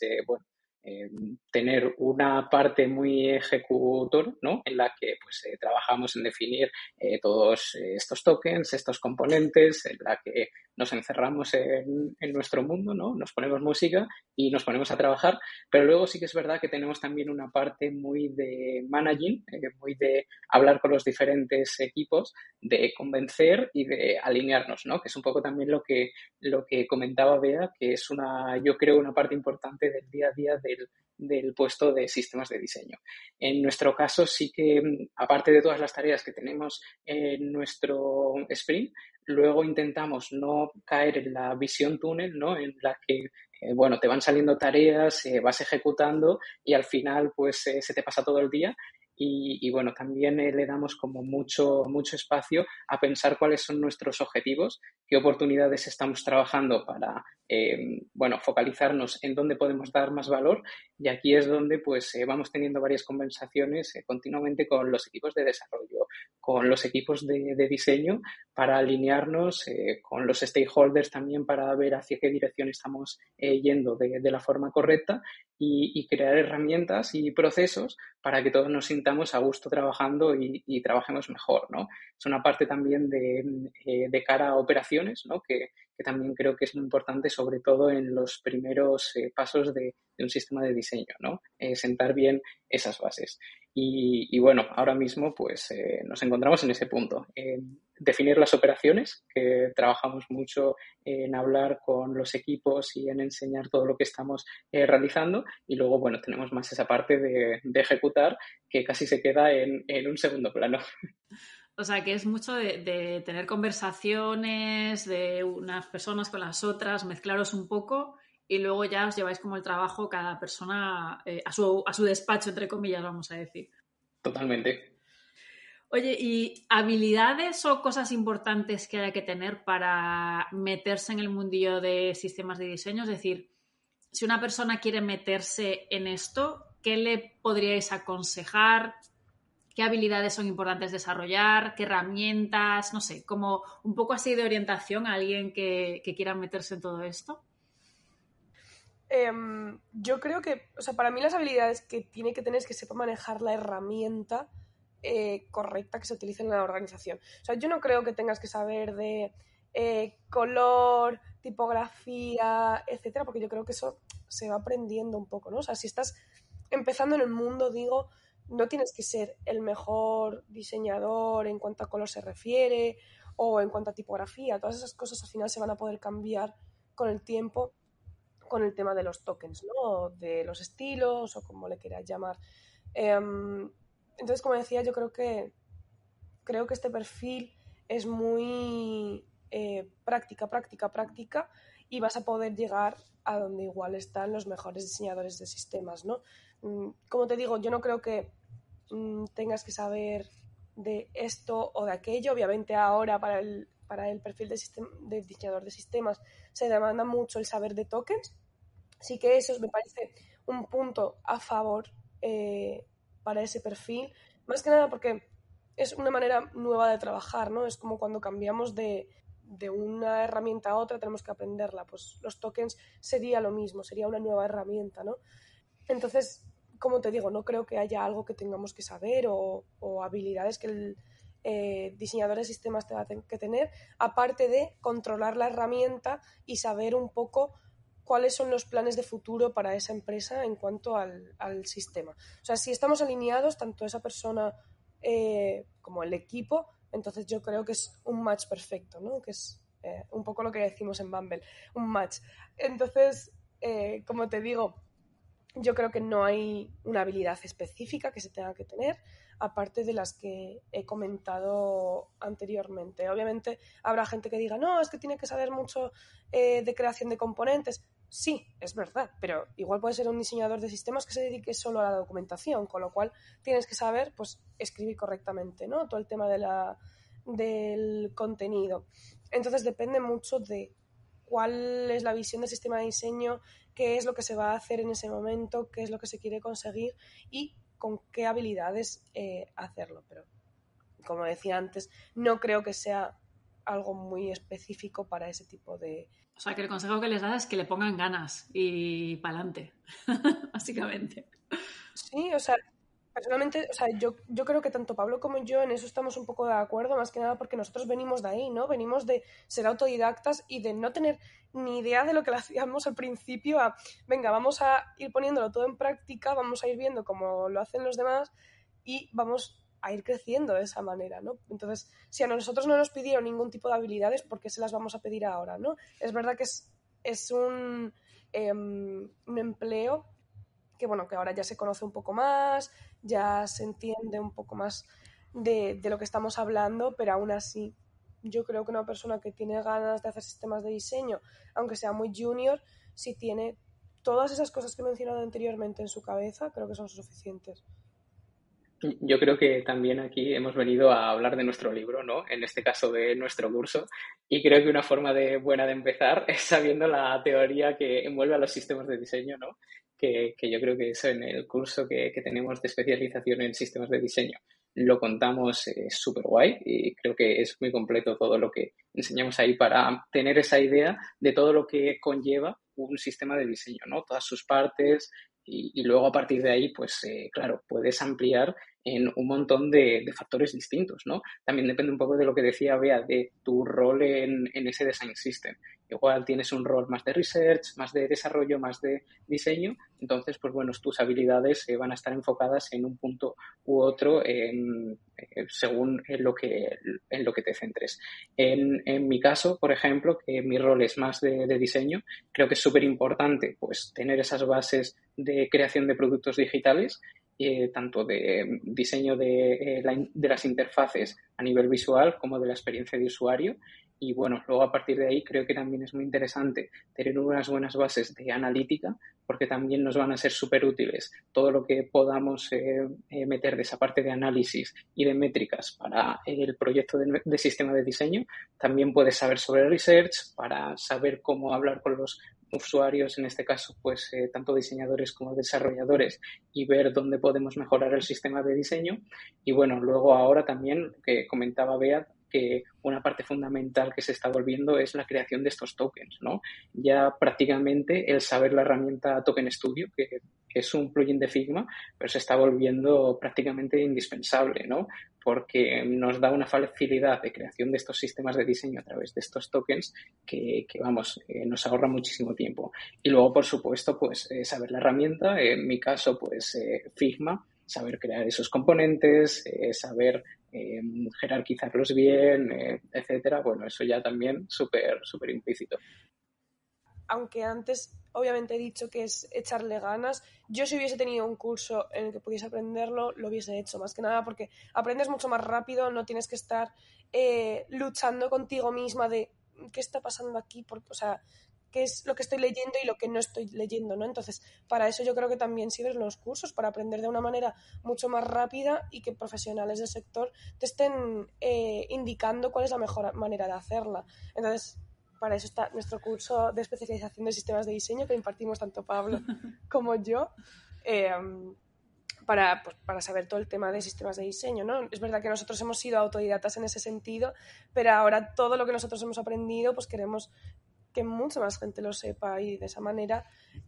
tener una parte muy ejecutor, ¿no? En la que pues trabajamos en definir todos estos tokens, estos componentes, en la que nos encerramos en nuestro mundo, ¿no? Nos ponemos música y nos ponemos a trabajar, pero luego sí que es verdad que tenemos también una parte muy de managing, muy de hablar con los diferentes equipos, de convencer y de alinearnos, ¿no? Que es un poco también lo que comentaba Bea, que es yo creo, una parte importante del día a día del puesto de sistemas de diseño. En nuestro caso sí que, aparte de todas las tareas que tenemos en nuestro sprint, luego intentamos no caer en la visión túnel, ¿no? En la que te van saliendo tareas, vas ejecutando y al final pues se te pasa todo el día. Y bueno, también le damos como mucho espacio a pensar cuáles son nuestros objetivos, qué oportunidades estamos trabajando para focalizarnos en dónde podemos dar más valor, y aquí es donde pues vamos teniendo varias conversaciones continuamente con los equipos de desarrollo, con los equipos de diseño, para alinearnos con los stakeholders también, para ver hacia qué dirección estamos yendo de la forma correcta, y crear herramientas y procesos para que todos nos sintamos a gusto trabajando y trabajemos mejor, ¿no? Es una parte también de cara a operaciones, ¿no? Que también creo que es muy importante, sobre todo en los primeros pasos de un sistema de diseño, ¿no? Sentar bien esas bases. Y bueno, ahora mismo pues nos encontramos en ese punto. Definir las operaciones, que trabajamos mucho en hablar con los equipos y en enseñar todo lo que estamos realizando, y luego, bueno, tenemos más esa parte de ejecutar, que casi se queda en un segundo plano. O sea, que es mucho de tener conversaciones de unas personas con las otras, mezclaros un poco y luego ya os lleváis como el trabajo cada persona a su despacho, entre comillas, vamos a decir. Totalmente. Oye, ¿y habilidades o cosas importantes que haya que tener para meterse en el mundillo de sistemas de diseño? Es decir, si una persona quiere meterse en esto, ¿qué le podríais aconsejar? ¿Qué habilidades son importantes desarrollar? ¿Qué herramientas? No sé, como un poco así de orientación a alguien que quiera meterse en todo esto. Yo creo que, o sea, para mí las habilidades que tiene que tener es que sepa manejar la herramienta correcta que se utilice en la organización. O sea, yo no creo que tengas que saber de color, tipografía, etcétera, porque yo creo que eso se va aprendiendo un poco, ¿no? O sea, si estás empezando en el mundo, digo, no tienes que ser el mejor diseñador en cuanto a color se refiere o en cuanto a tipografía. Todas esas cosas al final se van a poder cambiar con el tiempo, con el tema de los tokens, ¿no? De los estilos o como le quieras llamar. Entonces, como decía, yo creo que este perfil es muy práctica y vas a poder llegar a donde igual están los mejores diseñadores de sistemas, ¿no? Como te digo, yo no creo que tengas que saber de esto o de aquello. Obviamente ahora para el perfil de diseñador de sistemas se demanda mucho el saber de tokens. Sí que eso me parece un punto a favor para ese perfil, más que nada porque es una manera nueva de trabajar, ¿no? Es como cuando cambiamos de una herramienta a otra, tenemos que aprenderla. Pues los tokens sería lo mismo, sería una nueva herramienta, ¿no? Entonces, como te digo, no creo que haya algo que tengamos que saber o habilidades que el diseñador de sistemas tenga que tener, aparte de controlar la herramienta y saber un poco cuáles son los planes de futuro para esa empresa en cuanto al sistema. O sea, si estamos alineados, tanto esa persona como el equipo, entonces yo creo que es un match perfecto, ¿no? Que es un poco lo que decimos en Bumble, un match. Entonces, como te digo, yo creo que no hay una habilidad específica que se tenga que tener, aparte de las que he comentado anteriormente. Obviamente habrá gente que diga, no, es que tiene que saber mucho de creación de componentes. Sí, es verdad, pero igual puede ser un diseñador de sistemas que se dedique solo a la documentación, con lo cual tienes que saber pues escribir correctamente, ¿no? Todo el tema del contenido. Entonces depende mucho de cuál es la visión del sistema de diseño, qué es lo que se va a hacer en ese momento, qué es lo que se quiere conseguir y con qué habilidades hacerlo. Pero, como decía antes, no creo que sea algo muy específico para ese tipo de... O sea, que el consejo que les das es que le pongan ganas y pa'lante, básicamente. Sí, o sea, personalmente, o sea, yo creo que tanto Pablo como yo en eso estamos un poco de acuerdo, más que nada porque nosotros venimos de ahí, ¿no? Venimos de ser autodidactas y de no tener ni idea de lo que le hacíamos al principio a, venga, vamos a ir poniéndolo todo en práctica, vamos a ir viendo cómo lo hacen los demás y vamos a ir creciendo de esa manera, ¿no? Entonces, si a nosotros no nos pidieron ningún tipo de habilidades, ¿por qué se las vamos a pedir ahora, no? Es verdad que es un empleo que, bueno, que ahora ya se conoce un poco más, ya se entiende un poco más de lo que estamos hablando, pero aún así yo creo que una persona que tiene ganas de hacer sistemas de diseño, aunque sea muy junior, si tiene todas esas cosas que he mencionado anteriormente en su cabeza, creo que son suficientes. Yo creo que también aquí hemos venido a hablar de nuestro libro, ¿no? En este caso de nuestro curso. Y creo que una forma buena de empezar es sabiendo la teoría que envuelve a los sistemas de diseño, ¿no? Que yo creo que eso en el curso que tenemos de especialización en sistemas de diseño lo contamos súper guay y creo que es muy completo todo lo que enseñamos ahí para tener esa idea de todo lo que conlleva un sistema de diseño, ¿no? Todas sus partes y luego a partir de ahí, pues claro, puedes ampliar en un montón de factores distintos, ¿no? También depende un poco de lo que decía Bea, de tu rol en ese design system. Igual tienes un rol más de research, más de desarrollo, más de diseño, entonces, pues bueno, tus habilidades van a estar enfocadas en un punto u otro según en lo que te centres. En mi caso, por ejemplo, que mi rol es más de diseño, creo que es súper importante pues tener esas bases de creación de productos digitales, tanto de diseño de las interfaces a nivel visual como de la experiencia de usuario. Y bueno, luego a partir de ahí creo que también es muy interesante tener unas buenas bases de analítica, porque también nos van a ser súper útiles todo lo que podamos meter de esa parte de análisis y de métricas para el proyecto de sistema de diseño. También puedes saber sobre research para saber cómo hablar con los usuarios, en este caso, pues tanto diseñadores como desarrolladores, y ver dónde podemos mejorar el sistema de diseño. Y bueno, luego ahora también, lo que comentaba Bea, que una parte fundamental que se está volviendo es la creación de estos tokens, ¿no? Ya prácticamente el saber la herramienta Token Studio, que es un plugin de Figma, pero se está volviendo prácticamente indispensable, ¿no? Porque nos da una facilidad de creación de estos sistemas de diseño a través de estos tokens que vamos, nos ahorra muchísimo tiempo. Y luego, por supuesto, pues saber la herramienta, en mi caso, pues Figma, saber crear esos componentes, saber jerarquizarlos bien, etcétera. Bueno, eso ya también súper implícito. Aunque antes obviamente he dicho que es echarle ganas, yo si hubiese tenido un curso en el que pudiese aprenderlo, lo hubiese hecho, más que nada porque aprendes mucho más rápido, no tienes que estar luchando contigo misma de qué está pasando aquí, porque, o sea, qué es lo que estoy leyendo y lo que no estoy leyendo, ¿no? Entonces, para eso yo creo que también sirven los cursos, para aprender de una manera mucho más rápida y que profesionales del sector te estén indicando cuál es la mejor manera de hacerla. Entonces, para eso está nuestro curso de especialización de sistemas de diseño que impartimos tanto Pablo como yo, para saber todo el tema de sistemas de diseño, ¿no? Es verdad que nosotros hemos sido autodidactas en ese sentido, pero ahora todo lo que nosotros hemos aprendido, pues queremos que mucha más gente lo sepa y de esa manera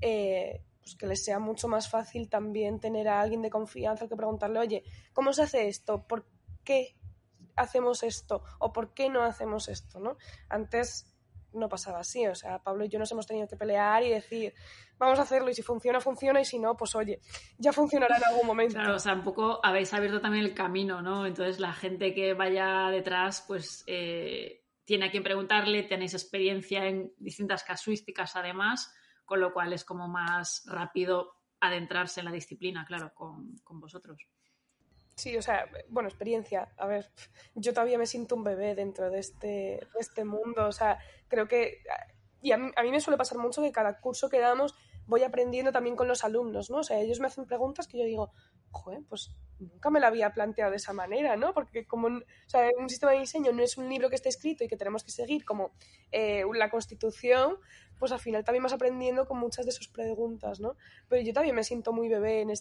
pues que les sea mucho más fácil también tener a alguien de confianza que preguntarle, oye, ¿cómo se hace esto? ¿Por qué hacemos esto? ¿O por qué no hacemos esto? ¿No? Antes no pasaba así, o sea, Pablo y yo nos hemos tenido que pelear y decir, vamos a hacerlo y si funciona, funciona y si no, pues oye, ya funcionará en algún momento. Claro, o sea, un poco habéis abierto también el camino, ¿no? Entonces la gente que vaya detrás, pues tiene a quien preguntarle, tenéis experiencia en distintas casuísticas además, con lo cual es como más rápido adentrarse en la disciplina, claro, con vosotros. Sí, o sea, bueno, experiencia. A ver, yo todavía me siento un bebé dentro de este mundo. O sea, creo que... Y a mí me suele pasar mucho que cada curso que damos voy aprendiendo también con los alumnos, ¿no? O sea, ellos me hacen preguntas que yo digo, joder, pues nunca me la había planteado de esa manera, ¿no? Porque como o sea, un sistema de diseño no es un libro que esté escrito y que tenemos que seguir como la Constitución, pues al final también vas aprendiendo con muchas de sus preguntas, ¿no? Pero yo también me siento muy bebé en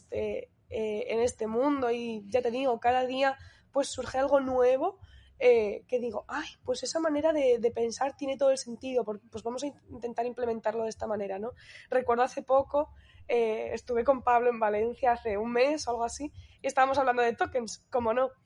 este mundo y ya te digo, cada día pues surge algo nuevo que digo, ay, pues esa manera de pensar tiene todo el sentido, pues vamos a intentar implementarlo de esta manera, ¿no? Recuerdo hace poco, estuve con Pablo en Valencia hace un mes o algo así, y estábamos hablando de tokens, como no.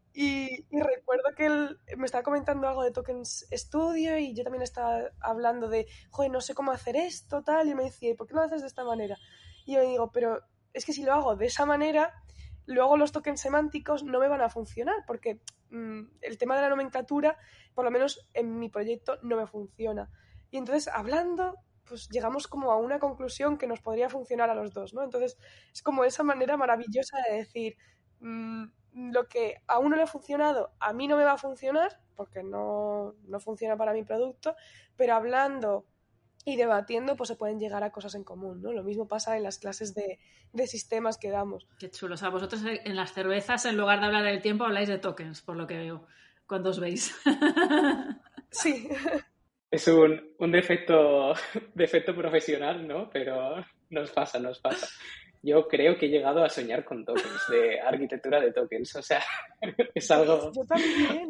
Y recuerdo que él me estaba comentando algo de Tokens Studio y yo también estaba hablando de, joder, no sé cómo hacer esto, tal, y me decía, ¿y por qué no lo haces de esta manera? Y yo le digo, pero es que si lo hago de esa manera, luego los tokens semánticos no me van a funcionar, porque el tema de la nomenclatura, por lo menos en mi proyecto, no me funciona. Y entonces, hablando, pues llegamos como a una conclusión que nos podría funcionar a los dos, ¿no? Entonces, es como esa manera maravillosa de decir... lo que a uno le ha funcionado, a mí no me va a funcionar, porque no funciona para mi producto, pero hablando y debatiendo, pues se pueden llegar a cosas en común, ¿no? Lo mismo pasa en las clases de sistemas que damos. Qué chulo. O sea, vosotros en las cervezas, en lugar de hablar del tiempo, habláis de tokens, por lo que veo, cuando os veis. Sí. Es un defecto profesional, ¿no? Pero nos pasa. Yo creo que he llegado a soñar con tokens, de arquitectura de tokens. O sea, es algo... Yo también.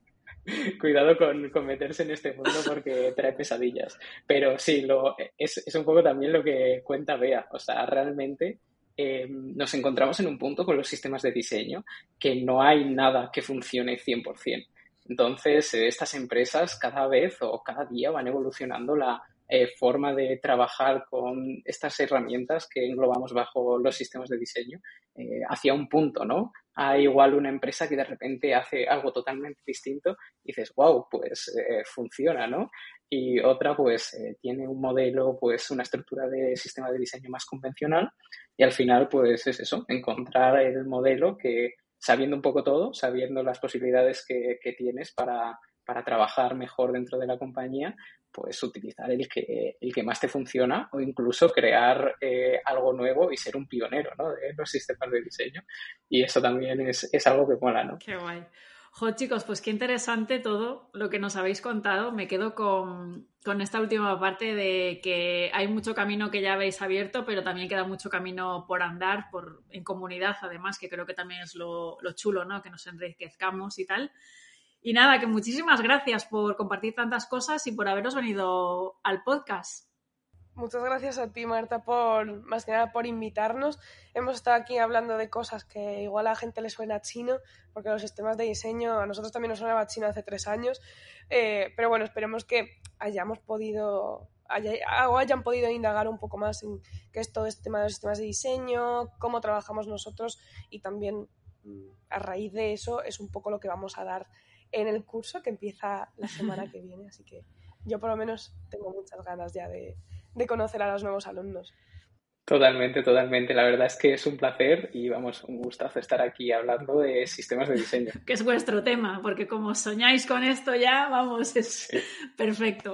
Cuidado con meterse en este mundo porque trae pesadillas. Pero sí, es un poco también lo que cuenta Bea. O sea, realmente nos encontramos en un punto con los sistemas de diseño que no hay nada que funcione 100%. Entonces, estas empresas cada vez o cada día van evolucionando la forma de trabajar con estas herramientas que englobamos bajo los sistemas de diseño hacia un punto, ¿no? Hay igual una empresa que de repente hace algo totalmente distinto y dices, wow, pues funciona, ¿no? Y otra pues tiene un modelo, pues una estructura de sistema de diseño más convencional y al final pues es eso, encontrar el modelo que sabiendo un poco todo, sabiendo las posibilidades que tienes para trabajar mejor dentro de la compañía, pues utilizar el que más te funciona o incluso crear algo nuevo y ser un pionero, ¿no? De los sistemas de diseño. Y eso también es algo que mola, ¿no? Qué guay. Jo, chicos, pues qué interesante todo lo que nos habéis contado. Me quedo con esta última parte de que hay mucho camino que ya habéis abierto, pero también queda mucho camino por andar en comunidad, además, que creo que también es lo chulo, ¿no? Que nos enriquezcamos y tal. Y nada, que muchísimas gracias por compartir tantas cosas y por haberos venido al podcast. Muchas gracias a ti, Marta, más que nada por invitarnos. Hemos estado aquí hablando de cosas que igual a la gente le suena chino, porque los sistemas de diseño a nosotros también nos sonaba chino hace 3 años. Pero bueno, esperemos que hayan podido indagar un poco más en qué es todo este tema de los sistemas de diseño, cómo trabajamos nosotros y también a raíz de eso es un poco lo que vamos a dar en el curso que empieza la semana que viene. Así que yo por lo menos tengo muchas ganas ya de conocer a los nuevos alumnos. Totalmente. La verdad es que es un placer y vamos, un gustazo estar aquí hablando de sistemas de diseño. Que es vuestro tema, porque como soñáis con esto ya, vamos, es perfecto.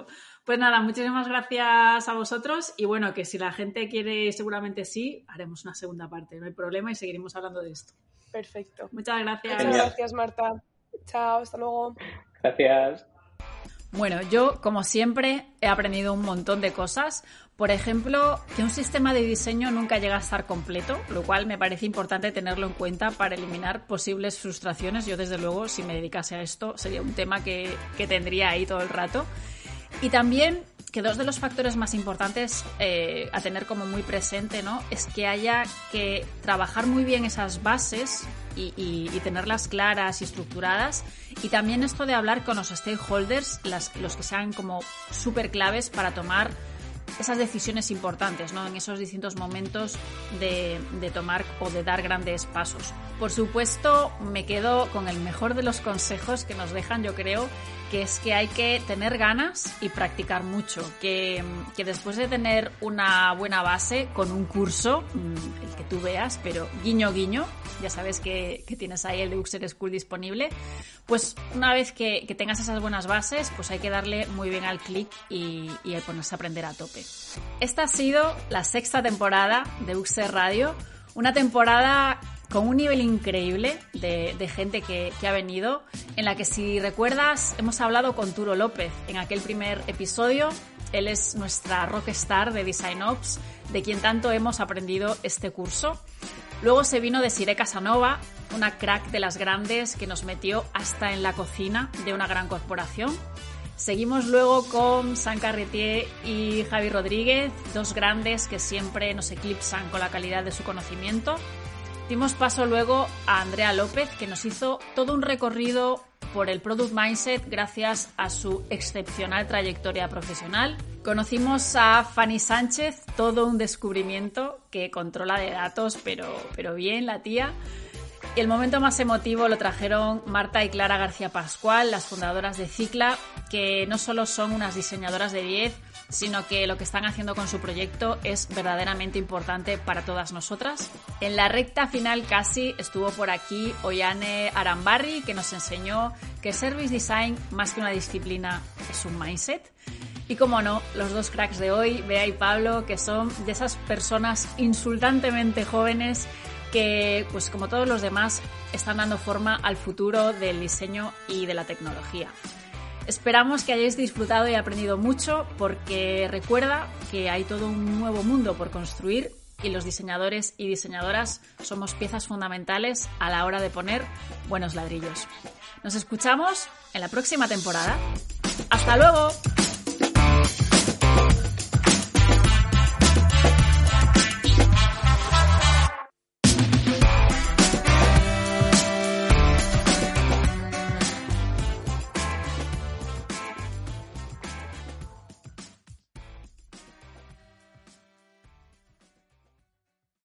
Pues nada, muchísimas gracias a vosotros y bueno, que si la gente quiere, seguramente sí, haremos una segunda parte, no hay problema y seguiremos hablando de esto. Perfecto. Muchas gracias. Muchas gracias, Marta. Chao, hasta luego. Gracias. Bueno, yo, como siempre, he aprendido un montón de cosas. Por ejemplo, que un sistema de diseño nunca llega a estar completo, lo cual me parece importante tenerlo en cuenta para eliminar posibles frustraciones. Yo, desde luego, si me dedicase a esto, sería un tema que tendría ahí todo el rato. Y también que dos de los factores más importantes a tener como muy presente, ¿no?, es que haya que trabajar muy bien esas bases y tenerlas claras y estructuradas, y también esto de hablar con los stakeholders, los que sean como súper claves para tomar esas decisiones importantes, ¿no?, en esos distintos momentos de tomar o de dar grandes pasos. Por supuesto, me quedo con el mejor de los consejos que nos dejan, yo creo, que es que hay que tener ganas y practicar mucho, que después de tener una buena base con un curso, el que tú veas, pero guiño guiño, ya sabes que tienes ahí el de Uxer School disponible, pues una vez que tengas esas buenas bases, pues hay que darle muy bien al clic y ponerse a aprender a tope. Esta ha sido la 6ª temporada de Uxer Radio, una temporada con un nivel increíble de gente que ha venido, en la que, si recuerdas, hemos hablado con Turo López en aquel primer episodio. Él es nuestra rockstar de Design Ops, de quien tanto hemos aprendido este curso. Luego se vino Desiree Casanova, una crack de las grandes que nos metió hasta en la cocina de una gran corporación. Seguimos luego con Sam Carretier y Javi Rodríguez, dos grandes que siempre nos eclipsan con la calidad de su conocimiento. Dimos paso luego a Andrea López, que nos hizo todo un recorrido por el Product Mindset gracias a su excepcional trayectoria profesional. Conocimos a Fanny Sánchez, todo un descubrimiento, que controla de datos, pero bien la tía. Y el momento más emotivo lo trajeron Marta y Clara García Pascual, las fundadoras de Cicla, que no solo son unas diseñadoras de 10, sino que lo que están haciendo con su proyecto es verdaderamente importante para todas nosotras. En la recta final casi estuvo por aquí Oyane Arambarri, que nos enseñó que Service Design, más que una disciplina, es un mindset. Y como no, los dos cracks de hoy, Bea y Pablo, que son de esas personas insultantemente jóvenes que, pues como todos los demás, están dando forma al futuro del diseño y de la tecnología. Esperamos que hayáis disfrutado y aprendido mucho, porque recuerda que hay todo un nuevo mundo por construir y los diseñadores y diseñadoras somos piezas fundamentales a la hora de poner buenos ladrillos. Nos escuchamos en la próxima temporada. ¡Hasta luego!